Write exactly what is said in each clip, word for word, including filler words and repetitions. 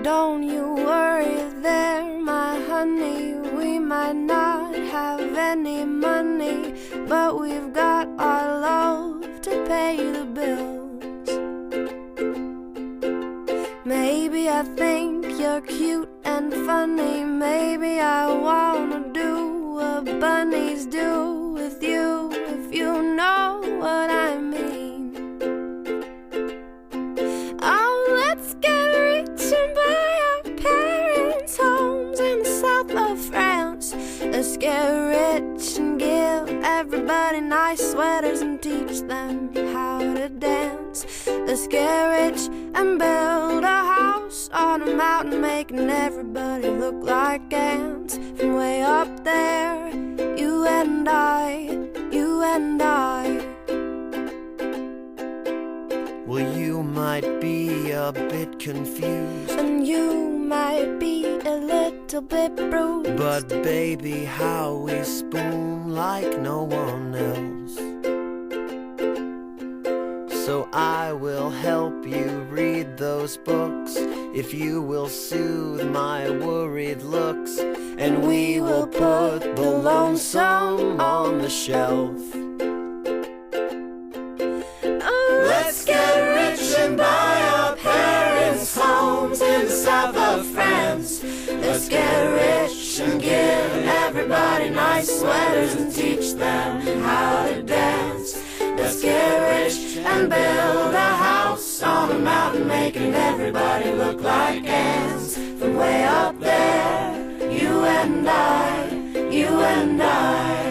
don't you worry there, my honey. We might not have any money, but we've got our love to pay the bills. Maybe I think you're cute and funny. Maybe I wanna do what bunnies do with you, if you know what I mean. Oh, let's get rich and buy our parents' homes in the south of France. Let's get rich and give everybody nice sweaters and teach them how to dance. Let's get rich and build a house on a mountain, making everybody look like ants. From way up there, you and I, you and I. Well, you might be a bit confused, And you might be a little bit bruised, but baby, how we spoon like no one else. So I will help you read those books, if you will soothe my worried looks, and we will put the lonesome on the shelf. Let's get rich and buy our parents' homes in the south of France. Let's get rich and give everybody nice sweaters and teach them how to dance. Let's get rich and build a house on a mountain, making everybody look like ants. From way up there, you and I, you and I.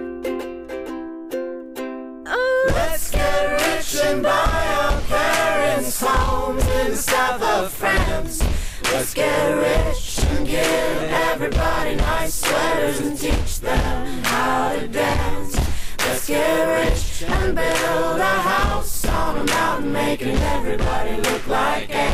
Let's get rich and buy our parents' homes in the south of France. Let's get rich and give everybody nice sweaters and teach them how to dance. Let's get rich and build a house on a mountain, making everybody look like ants.